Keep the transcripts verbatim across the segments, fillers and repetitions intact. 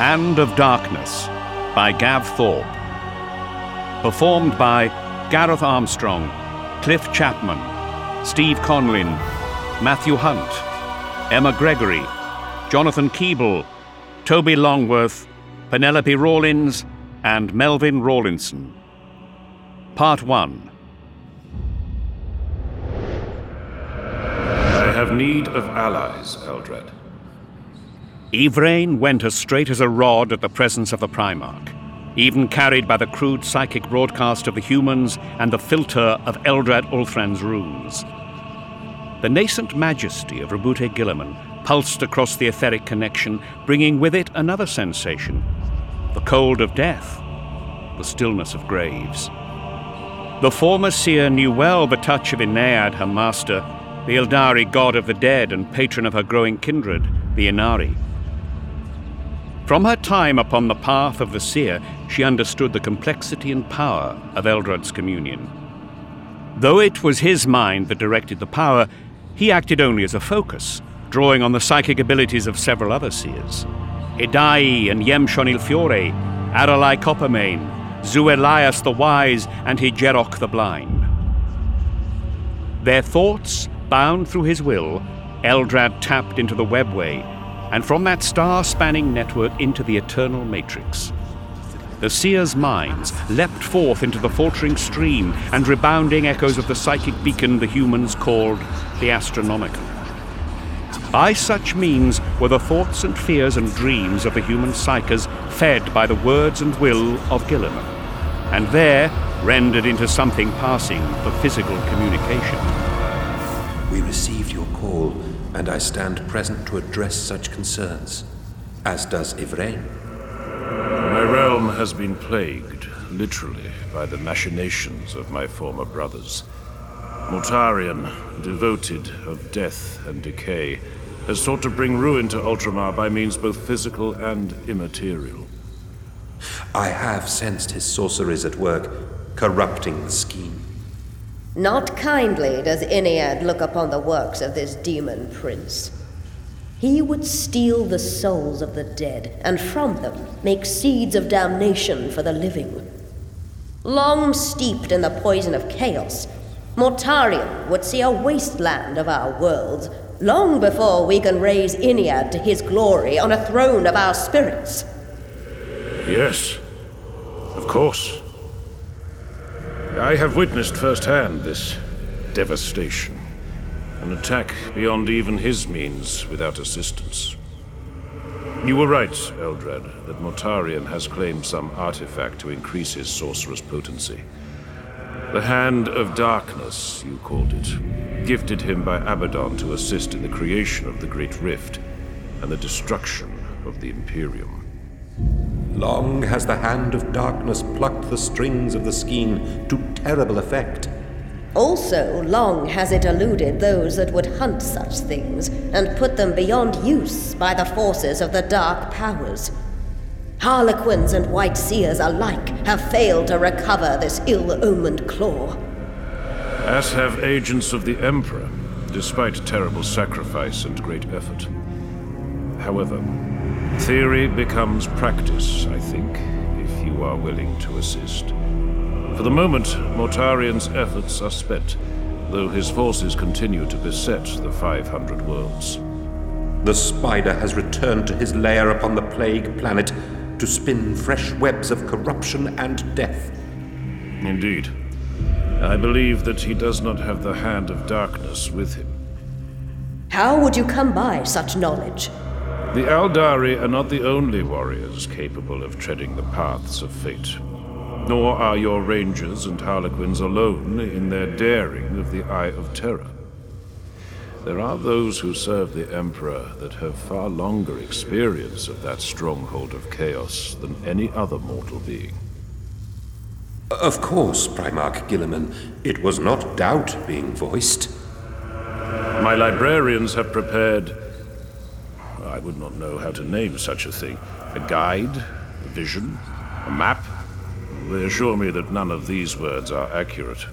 Hand of Darkness by Gav Thorpe. Performed by Gareth Armstrong, Cliff Chapman, Steve Conlin, Matthew Hunt, Emma Gregory, Jonathan Keeble, Toby Longworth, Penelope Rawlins, and Melvin Rawlinson. Part one. I have need of allies, Eldrad. Yvraine went as straight as a rod at the presence of the Primarch, even carried by the crude psychic broadcast of the humans and the filter of Eldrad Ulthran's runes. The nascent majesty of Roboute Guilliman pulsed across the etheric connection, bringing with it another sensation: the cold of death, the stillness of graves. The former seer knew well the touch of Innead, her master, the Eldari god of the dead and patron of her growing kindred, the Inari. From her time upon the path of the seer, she understood the complexity and power of Eldrad's communion. Though it was his mind that directed the power, he acted only as a focus, drawing on the psychic abilities of several other seers: Idai and Yemshon Ilfiore, Aralai Coppermane, Zuelias the Wise, and Higerok the Blind. Their thoughts, bound through his will, Eldrad tapped into the webway, and from that star-spanning network into the eternal matrix. The seers' minds leapt forth into the faltering stream and rebounding echoes of the psychic beacon the humans called the Astronomicon. By such means were the thoughts and fears and dreams of the human psychers fed by the words and will of Guilliman, and there rendered into something passing for physical communication. We received your call, and I stand present to address such concerns, as does Yvraine. My realm has been plagued, literally, by the machinations of my former brothers. Mortarion, devoted of death and decay, has sought to bring ruin to Ultramar by means both physical and immaterial. I have sensed his sorceries at work, corrupting the scheme. Not kindly does Innead look upon the works of this demon prince. He would steal the souls of the dead, and from them make seeds of damnation for the living. Long steeped in the poison of chaos, Mortarion would see a wasteland of our worlds, long before we can raise Innead to his glory on a throne of our spirits. Yes, of course. I have witnessed firsthand this devastation. An attack beyond even his means without assistance. You were right, Eldrad, that Mortarion has claimed some artifact to increase his sorcerer's potency. The Hand of Darkness, you called it, gifted him by Abaddon to assist in the creation of the Great Rift and the destruction of the Imperium. Long has the Hand of Darkness plucked the strings of the skein to terrible effect. Also, long has it eluded those that would hunt such things and put them beyond use by the forces of the dark powers. Harlequins and White Seers alike have failed to recover this ill-omened claw. As have agents of the Emperor, despite terrible sacrifice and great effort. However, theory becomes practice, I think, if you are willing to assist. For the moment, Mortarion's efforts are spent, though his forces continue to beset the five hundred worlds. The spider has returned to his lair upon the plague planet to spin fresh webs of corruption and death. Indeed. I believe that he does not have the Hand of Darkness with him. How would you come by such knowledge? The Eldari are not the only warriors capable of treading the paths of fate. Nor are your rangers and harlequins alone in their daring of the Eye of Terror. There are those who serve the Emperor that have far longer experience of that stronghold of chaos than any other mortal being. Of course, Primarch Guilliman. It was not doubt being voiced. My librarians have prepared... I would not know how to name such a thing. A guide? A vision? A map? They assure me that none of these words are accurate.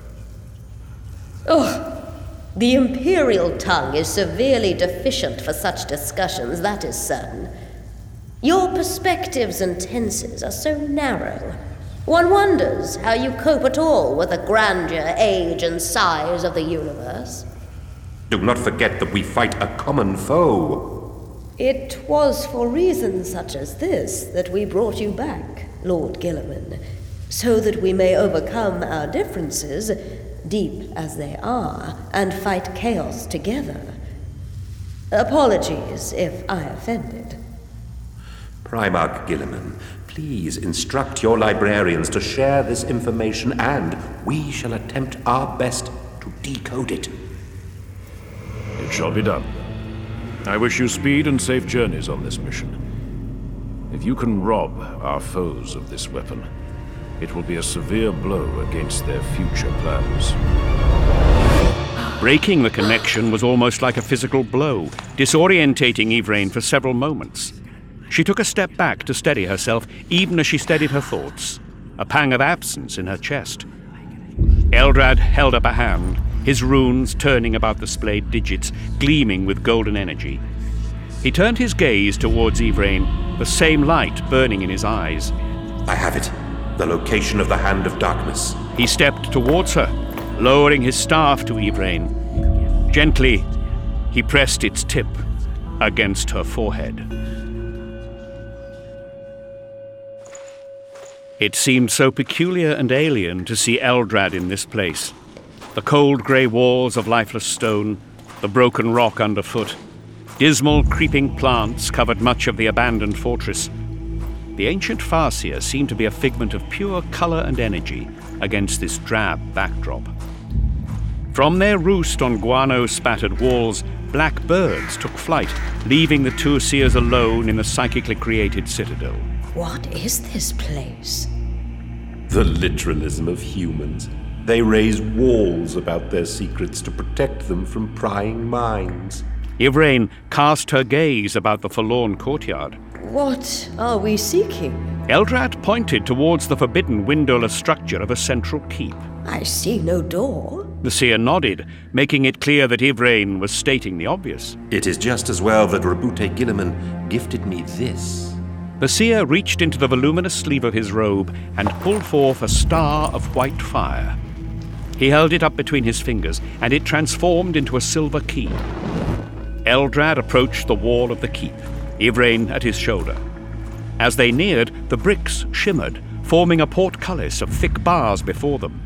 Ugh! The Imperial tongue is severely deficient for such discussions, that is certain. Your perspectives and tenses are so narrow. One wonders how you cope at all with the grandeur, age, and size of the universe. Do not forget that we fight a common foe. It was for reasons such as this that we brought you back, Lord Guilliman, so that we may overcome our differences, deep as they are, and fight chaos together. Apologies if I offended. Primarch Guilliman, please instruct your librarians to share this information, and we shall attempt our best to decode it. It shall be done. I wish you speed and safe journeys on this mission. If you can rob our foes of this weapon, it will be a severe blow against their future plans. Breaking the connection was almost like a physical blow, disorientating Yvraine for several moments. She took a step back to steady herself, even as she steadied her thoughts, a pang of absence in her chest. Eldrad held up a hand, his runes turning about the splayed digits, gleaming with golden energy. He turned his gaze towards Yvraine, the same light burning in his eyes. I have it. The location of the Hand of Darkness. He stepped towards her, lowering his staff to Yvraine. Gently, he pressed its tip against her forehead. It seemed so peculiar and alien to see Eldrad in this place. The cold grey walls of lifeless stone, the broken rock underfoot, dismal creeping plants covered much of the abandoned fortress. The ancient Farseer seemed to be a figment of pure colour and energy against this drab backdrop. From their roost on guano-spattered walls, black birds took flight, leaving the two seers alone in the psychically created citadel. What is this place? The literalism of humans. They raise walls about their secrets to protect them from prying minds. Yvraine cast her gaze about the forlorn courtyard. What are we seeking? Eldrad pointed towards the forbidden windowless structure of a central keep. I see no door. The seer nodded, making it clear that Yvraine was stating the obvious. It is just as well that Roboute Guilliman gifted me this. The seer reached into the voluminous sleeve of his robe and pulled forth a star of white fire. He held it up between his fingers, and it transformed into a silver key. Eldrad approached the wall of the keep, Yvraine at his shoulder. As they neared, the bricks shimmered, forming a portcullis of thick bars before them.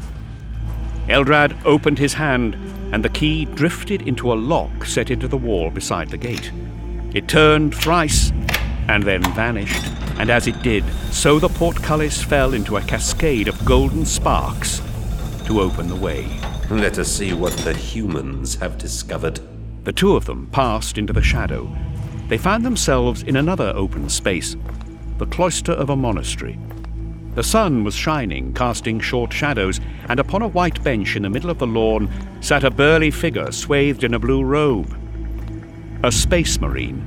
Eldrad opened his hand, and the key drifted into a lock set into the wall beside the gate. It turned thrice, and then vanished, and as it did, so the portcullis fell into a cascade of golden sparks to open the way. Let us see what the humans have discovered. The two of them passed into the shadow. They found themselves in another open space, the cloister of a monastery. The sun was shining, casting short shadows, and upon a white bench in the middle of the lawn sat a burly figure swathed in a blue robe. A space marine.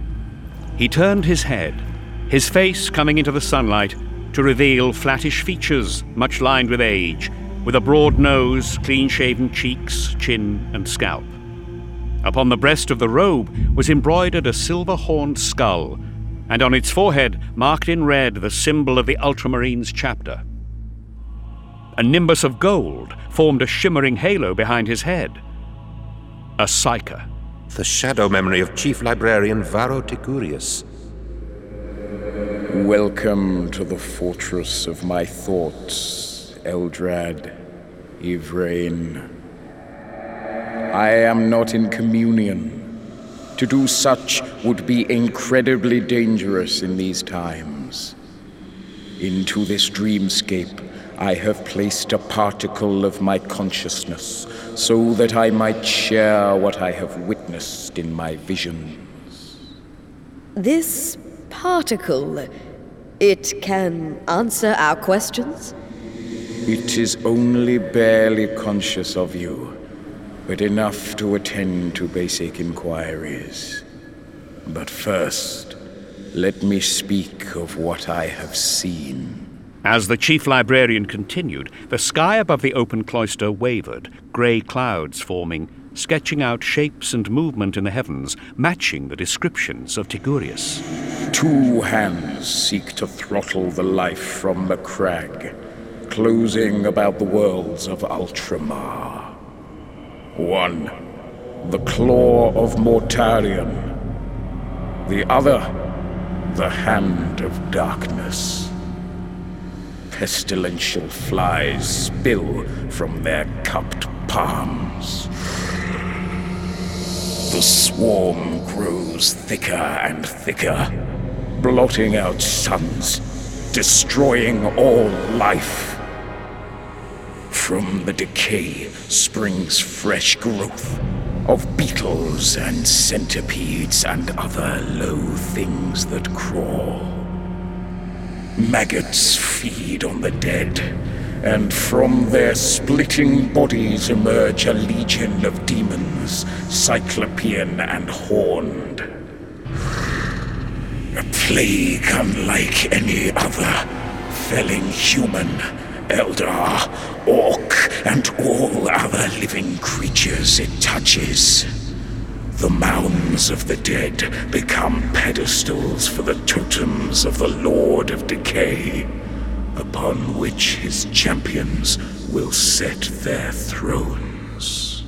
He turned his head, his face coming into the sunlight to reveal flattish features, much lined with age, with a broad nose, clean-shaven cheeks, chin, and scalp. Upon the breast of the robe was embroidered a silver-horned skull, and on its forehead, marked in red, the symbol of the Ultramarines chapter. A nimbus of gold formed a shimmering halo behind his head. A Psyker. The shadow memory of Chief Librarian Varro Ticurius. Welcome to the fortress of my thoughts, Eldrad, Yvraine. I am not in communion. To do such would be incredibly dangerous in these times. Into this dreamscape, I have placed a particle of my consciousness so that I might share what I have witnessed in my visions. This particle, it can answer our questions? It is only barely conscious of you, but enough to attend to basic inquiries. But first, let me speak of what I have seen. As the chief librarian continued, the sky above the open cloister wavered, grey clouds forming, sketching out shapes and movement in the heavens, matching the descriptions of Tigurius. Two hands seek to throttle the life from the crag, closing about the worlds of Ultramar. One, the claw of Mortarion. The other, the hand of darkness. Pestilential flies spill from their cupped palms. The swarm grows thicker and thicker, blotting out suns, destroying all life. From the decay springs fresh growth of beetles and centipedes and other low things that crawl. Maggots feed on the dead, and from their splitting bodies emerge a legion of demons, cyclopean and horned. A plague unlike any other, felling human, Eldar, orc, and all other living creatures it touches. The mounds of the dead become pedestals for the totems of the Lord of Decay, upon which his champions will set their thrones.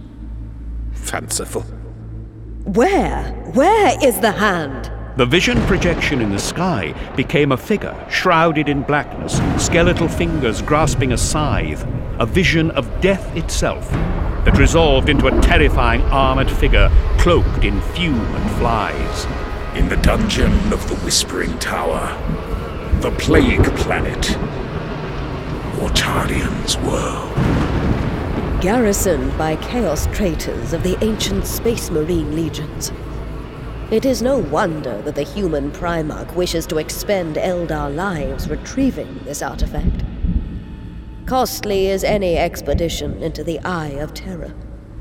Fanciful. Where? Where is the hand? The vision projection in the sky became a figure shrouded in blackness, skeletal fingers grasping a scythe, a vision of death itself that resolved into a terrifying armored figure cloaked in fume and flies. In the dungeon of the Whispering Tower, the Plague Planet, Mortarion's world. Garrisoned by Chaos traitors of the ancient Space Marine legions. It is no wonder that the human Primarch wishes to expend Eldar lives retrieving this artifact. Costly is any expedition into the Eye of Terror.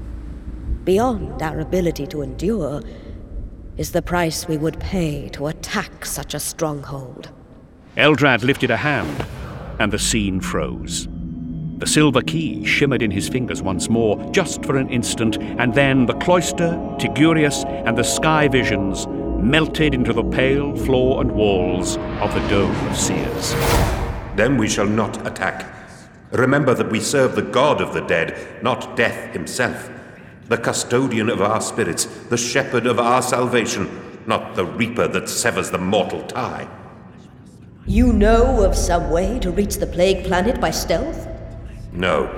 Beyond our ability to endure is the price we would pay to attack such a stronghold. Eldrad lifted a hand, and the scene froze. The silver key shimmered in his fingers once more, just for an instant, and then the cloister, Tigurius, and the sky visions melted into the pale floor and walls of the Dome of Seers. Then we shall not attack. Remember that we serve the god of the dead, not death himself. The custodian of our spirits, the shepherd of our salvation, not the reaper that severs the mortal tie. You know of some way to reach the Plague Planet by stealth? No.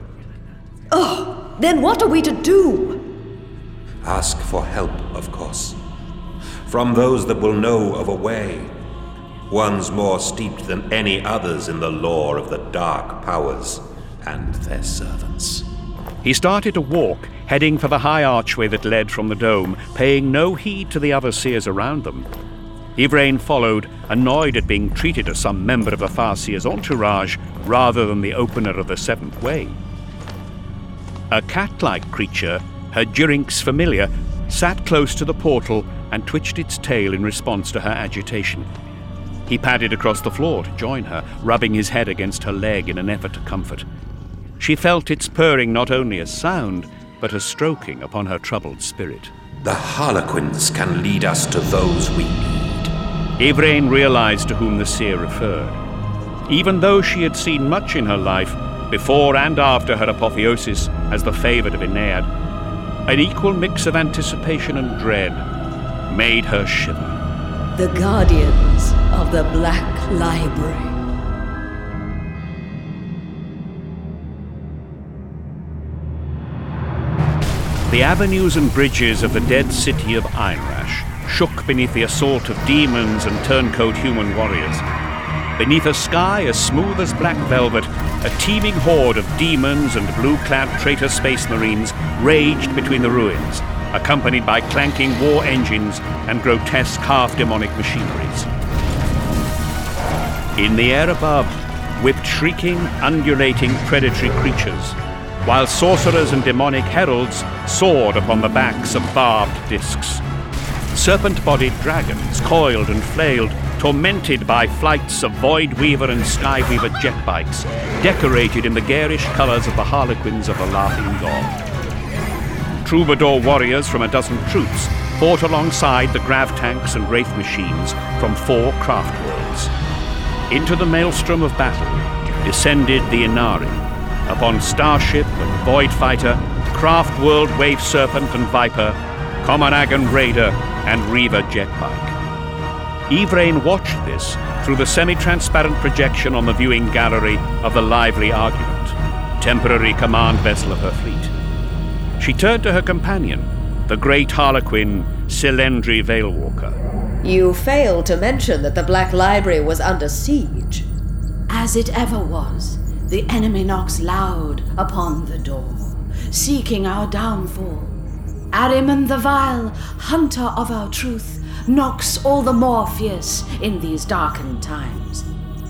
Oh, then what are we to do? Ask for help, of course. From those that will know of a way. Ones more steeped than any others in the lore of the dark powers and their servants. He started to walk, heading for the high archway that led from the dome, paying no heed to the other seers around them. Yvraine followed, annoyed at being treated as some member of the Farseer's entourage rather than the opener of the Seventh Way. A cat-like creature, her Durinx familiar, sat close to the portal and twitched its tail in response to her agitation. He padded across the floor to join her, rubbing his head against her leg in an effort to comfort. She felt its purring not only as sound, but as stroking upon her troubled spirit. The Harlequins can lead us to those we need. Yvraine realized to whom the seer referred. Even though she had seen much in her life, before and after her apotheosis as the favored of Aenead, an equal mix of anticipation and dread made her shiver. The Guardians of the Black Library. The avenues and bridges of the dead city of Einrash shook beneath the assault of demons and turncoat human warriors. Beneath a sky as smooth as black velvet, a teeming horde of demons and blue-clad traitor space marines raged between the ruins, accompanied by clanking war engines and grotesque half-demonic machineries. In the air above, whipped shrieking, undulating predatory creatures, while sorcerers and demonic heralds soared upon the backs of barbed discs. serpent-bodied dragons coiled and flailed, tormented by flights of Voidweaver and Skyweaver jet bikes, decorated in the garish colours of the harlequins of the Laughing God. Troubadour warriors from a dozen troops fought alongside the grav tanks and wraith machines from four craft worlds. Into the maelstrom of battle descended the Inari, upon Starship and Void Fighter, Craft World Wave Serpent and Viper, Common Raider, and Reaver Jetbike. Yvraine watched this through the semi-transparent projection on the viewing gallery of the Lively Argument, temporary command vessel of her fleet. She turned to her companion, the great harlequin Silendri Veilwalker. You failed to mention that the Black Library was under siege. As it ever was, the enemy knocks loud upon the door, seeking our downfall. Ahriman the Vile, hunter of our truth, knocks all the more fierce in these darkened times.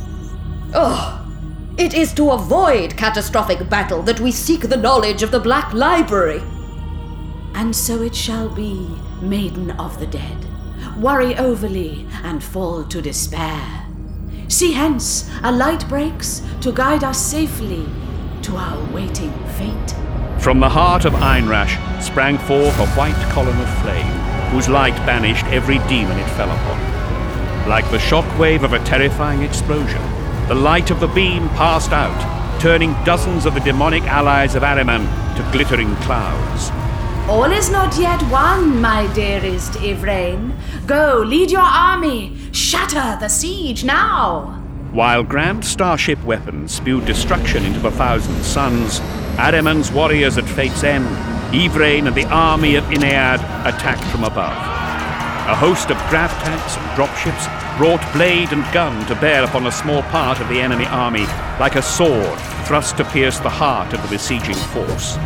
Oh, it is to avoid catastrophic battle that we seek the knowledge of the Black Library. And so it shall be, Maiden of the Dead. Worry overly and fall to despair. See hence, a light breaks to guide us safely to our waiting fate. From the heart of Einrash sprang forth a white column of flame, whose light banished every demon it fell upon. Like the shockwave of a terrifying explosion, the light of the beam passed out, turning dozens of the demonic allies of Ahriman to glittering clouds. All is not yet won, my dearest Yvraine. Go, lead your army. Shatter the siege now. While grand starship weapons spewed destruction into the Thousand Suns, Ahriman's warriors at Fate's End, Yvraine and the army of Inead attacked from above. A host of grav tanks and dropships brought blade and gun to bear upon a small part of the enemy army, like a sword thrust to pierce the heart of the besieging force.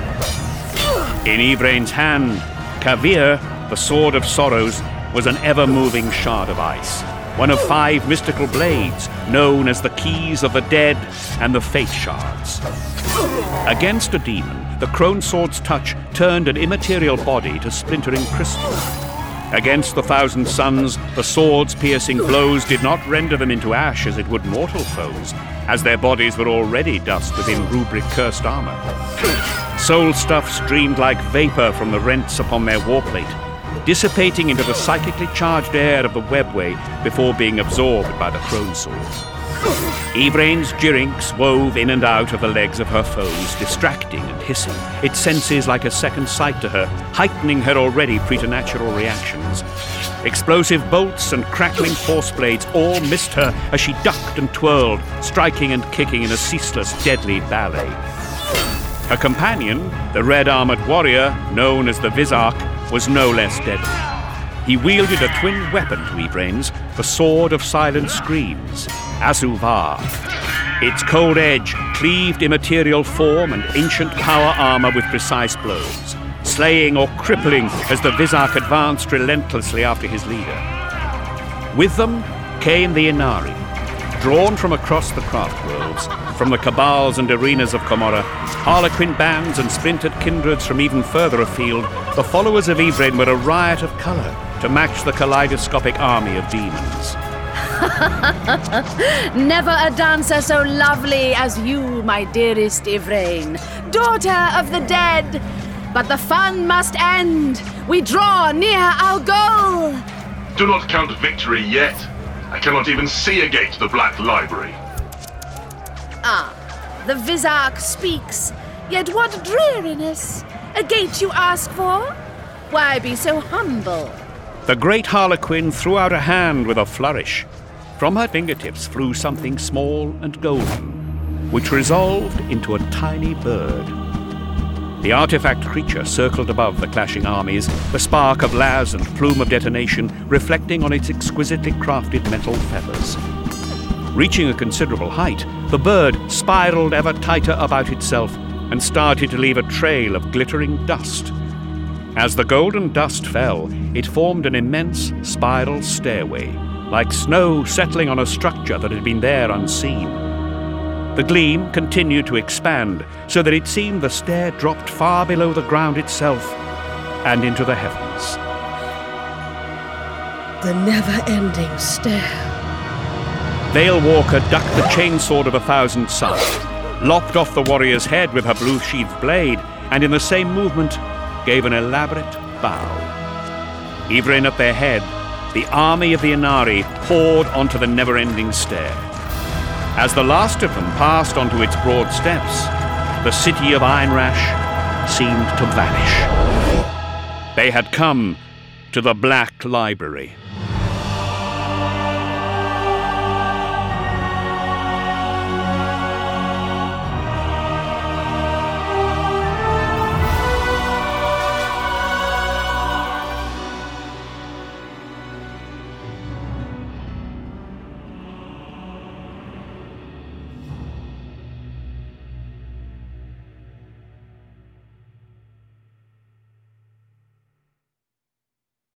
In Yvraine's hand, Kavir, the Sword of Sorrows, was an ever-moving shard of ice, one of five mystical blades known as the Keys of the Dead and the Fate Shards. Against a demon, the Crone Sword's touch turned an immaterial body to splintering crystal. Against the Thousand Suns, the sword's piercing blows did not render them into ash as it would mortal foes, as their bodies were already dust within rubric-cursed armor. Soul stuff streamed like vapor from the rents upon their warplate, dissipating into the psychically charged air of the webway before being absorbed by the Crone Sword. Yvraine's Jirinx wove in and out of the legs of her foes, distracting and hissing, its senses like a second sight to her, heightening her already preternatural reactions. Explosive bolts and crackling force blades all missed her as she ducked and twirled, striking and kicking in a ceaseless, deadly ballet. Her companion, the red-armored warrior known as the Vizark, was no less deadly. He wielded a twin weapon to Yvraine's, the Sword of Silent Screams, Azuvar. Its cold edge cleaved immaterial form and ancient power armor with precise blows, slaying or crippling as the Vizark advanced relentlessly after his leader. With them came the Inari, drawn from across the craft worlds, from the cabals and arenas of Comorra, harlequin bands and splintered kindreds from even further afield. The followers of Yvraine were a riot of colour to match the kaleidoscopic army of demons. Never a dancer so lovely as you, my dearest Yvraine, daughter of the dead. But the fun must end. We draw near our goal. Do not count victory yet. I cannot even see a gate to the Black Library. Ah, the Vizark speaks. Yet what dreariness! A gate you ask for? Why be so humble? The great harlequin threw out a hand with a flourish. From her fingertips flew something small and golden, which resolved into a tiny bird. The artifact creature circled above the clashing armies, the spark of las and plume of detonation reflecting on its exquisitely crafted metal feathers. Reaching a considerable height, the bird spiraled ever tighter about itself and started to leave a trail of glittering dust. As the golden dust fell, it formed an immense spiral stairway, like snow settling on a structure that had been there unseen. The gleam continued to expand, so that it seemed the stair dropped far below the ground itself and into the heavens. The never-ending stare. Vale Walker ducked the chainsword of a thousand suns, lopped off the warrior's head with her blue-sheathed blade, and in the same movement gave an elaborate bow. Yvraine at their head, the army of the Inari poured onto the never-ending stair. As the last of them passed onto its broad steps, the city of Ironrash seemed to vanish. They had come to the Black Library.